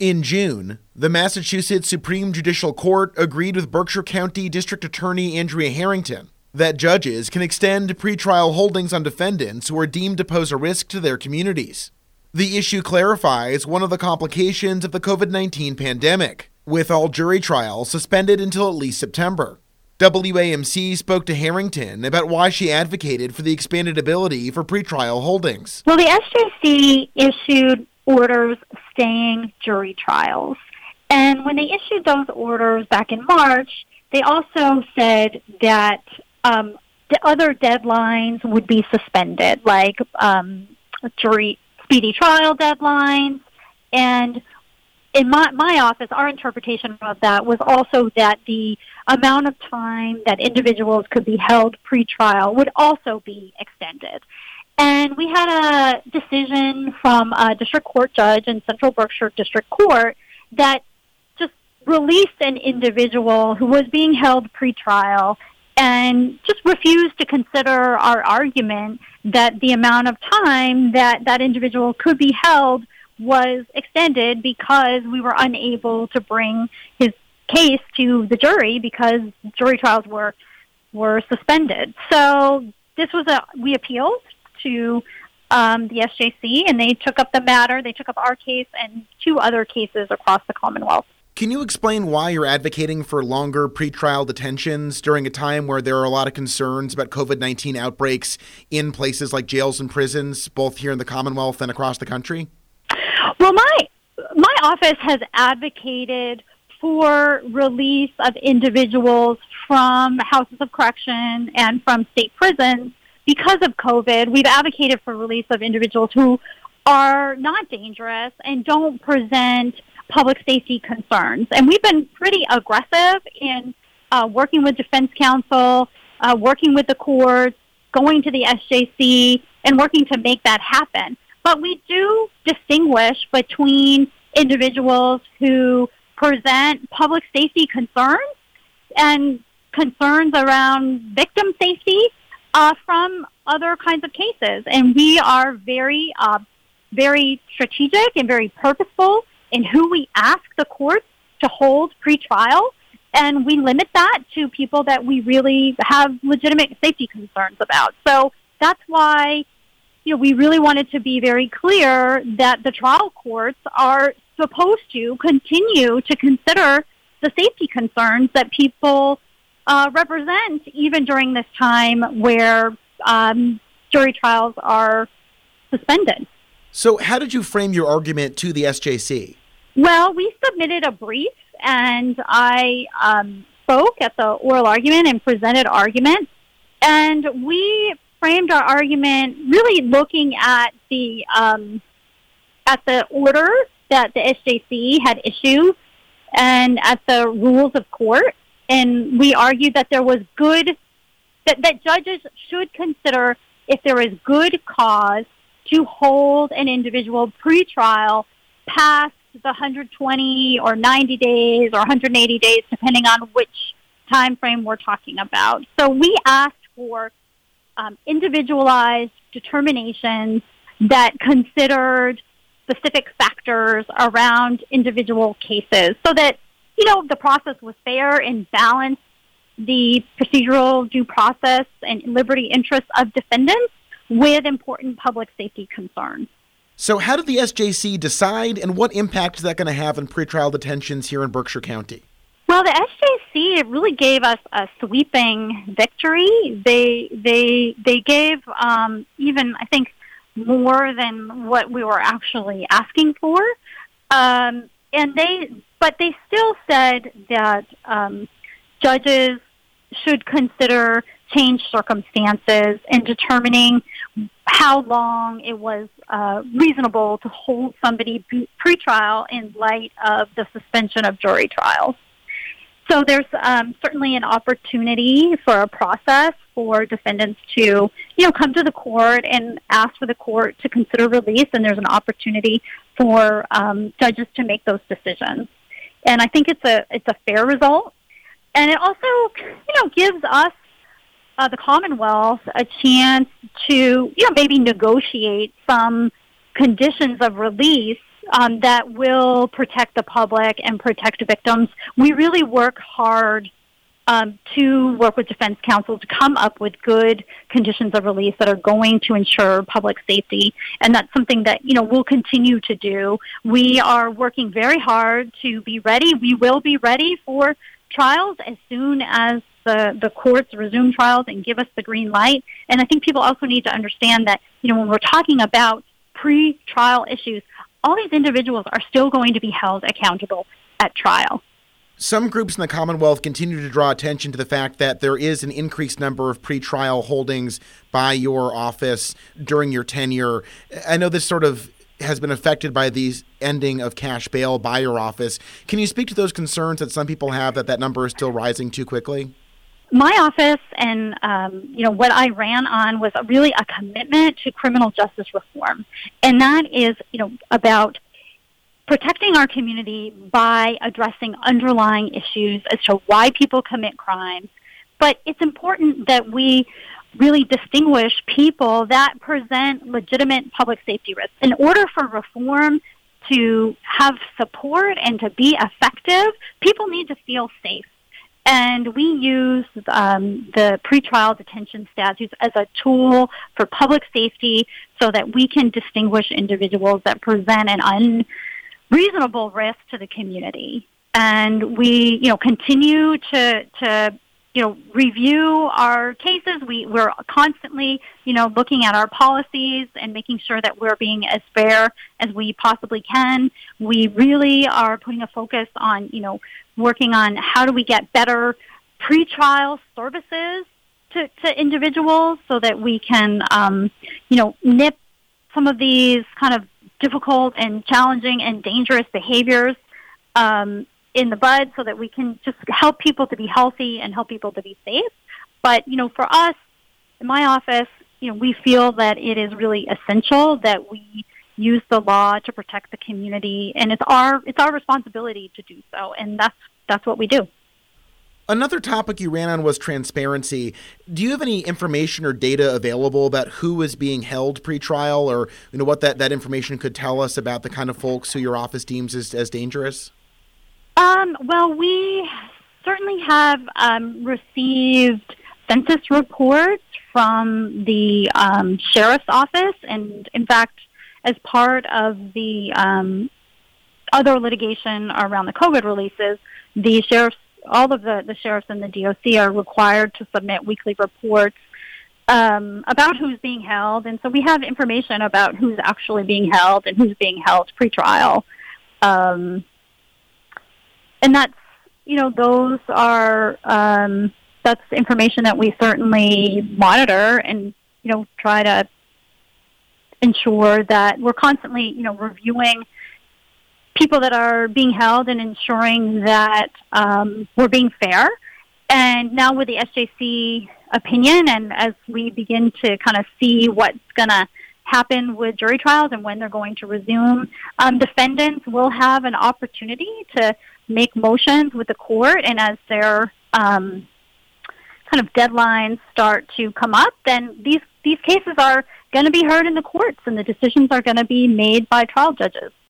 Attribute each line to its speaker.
Speaker 1: In June, the Massachusetts Supreme Judicial Court agreed with Berkshire County District Attorney Andrea Harrington that judges can extend pretrial holdings on defendants who are deemed to pose a risk to their communities. The issue clarifies one of the complications of the COVID-19 pandemic, with all jury trials suspended until at least September. WAMC spoke to Harrington about why she advocated for the expanded ability for pretrial holdings.
Speaker 2: Well, the SJC issued orders staying jury trials. And when they issued those orders back in March, they also said that the other deadlines would be suspended, like jury speedy trial deadlines. And in my office, our interpretation of that was also that the amount of time that individuals could be held pretrial would also be extended. And we had a decision from a district court judge in Central Berkshire District Court that just released an individual who was being held pretrial and just refused to consider our argument that the amount of time that that individual could be held was extended because we were unable to bring his case to the jury because jury trials were suspended. So we appealed to the SJC, and they took up the matter. They took up our case and 2 other cases across the Commonwealth.
Speaker 1: Can you explain why you're advocating for longer pretrial detentions during a time where there are a lot of concerns about COVID-19 outbreaks in places like jails and prisons, both here in the Commonwealth and across the country?
Speaker 2: Well, my office has advocated for release of individuals from houses of correction and from state prisons because of COVID. We've advocated for release of individuals who are not dangerous and don't present public safety concerns. And we've been pretty aggressive in working with defense counsel, working with the courts, going to the SJC, and working to make that happen. But we do distinguish between individuals who present public safety concerns and concerns around victim safety from other kinds of cases. And we are very strategic and very purposeful in who we ask the courts to hold pretrial, and we limit that to people that we really have legitimate safety concerns about. So that's why we really wanted to be very clear that the trial courts are supposed to continue to consider the safety concerns that people represent, even during this time where jury trials are suspended.
Speaker 1: So how did you frame your argument to the SJC?
Speaker 2: Well, we submitted a brief, and I spoke at the oral argument and presented arguments, and we framed our argument really looking at the order that the SJC had issued and at the rules of court. And we argued that there was that judges should consider if there is good cause to hold an individual pretrial past the 120 or 90 days or 180 days, depending on which time frame we're talking about. So we asked for individualized determinations that considered specific factors around individual cases so that, the process was fair and balanced the procedural due process and liberty interests of defendants with important public safety concerns.
Speaker 1: So how did the SJC decide, and what impact is that going to have on pretrial detentions here in Berkshire County?
Speaker 2: Well, the SJC, it really gave us a sweeping victory. They gave even, I think, more than what we were actually asking for. But they still said that judges should consider changed circumstances in determining how long it was reasonable to hold somebody pretrial in light of the suspension of jury trials. So there's certainly an opportunity for a process for defendants to, come to the court and ask for the court to consider release, and there's an opportunity for judges to make those decisions. And I think it's a fair result, and it also, gives us the Commonwealth a chance to, maybe negotiate some conditions of release that will protect the public and protect victims. We really work hard to work with defense counsel to come up with good conditions of release that are going to ensure public safety. And that's something that, we'll continue to do. We are working very hard to be ready. We will be ready for trials as soon as the courts resume trials and give us the green light. And I think people also need to understand that, when we're talking about pre-trial issues, all these individuals are still going to be held accountable at trial.
Speaker 1: Some groups in the Commonwealth continue to draw attention to the fact that there is an increased number of pretrial holdings by your office during your tenure. I know this sort of has been affected by the ending of cash bail by your office. Can you speak to those concerns that some people have that number is still rising too quickly?
Speaker 2: My office and, what I ran on was really a commitment to criminal justice reform. And that is, about protecting our community by addressing underlying issues as to why people commit crimes. But it's important that we really distinguish people that present legitimate public safety risks. In order for reform to have support and to be effective, people need to feel safe. And we use the pretrial detention statutes as a tool for public safety so that we can distinguish individuals that present an unreasonable risk to the community. And we, continue to review our cases. We're constantly, looking at our policies and making sure that we're being as fair as we possibly can. We really are putting a focus on, working on how do we get better pretrial services to individuals so that we can, nip some of these kind of difficult and challenging and dangerous behaviors in the bud so that we can just help people to be healthy and help people to be safe. But, for us, in my office, we feel that it is really essential that we use the law to protect the community, and it's our responsibility to do so, and that's what we do.
Speaker 1: Another topic you ran on was transparency. Do you have any information or data available about who is being held pretrial, or what that information could tell us about the kind of folks who your office deems as dangerous?
Speaker 2: Well, we certainly have received census reports from the sheriff's office, and in fact, as part of the other litigation around the COVID releases, all of the sheriffs and the DOC are required to submit weekly reports about who's being held, and so we have information about who's actually being held and who's being held pretrial. And that's, those are, that's information that we certainly monitor and, try to ensure that we're constantly, reviewing people that are being held and ensuring that we're being fair. And now with the SJC opinion, and as we begin to kind of see what's going to happen with jury trials and when they're going to resume, defendants will have an opportunity to make motions with the court, and as their kind of deadlines start to come up, then these cases are going to be heard in the courts, and the decisions are going to be made by trial judges.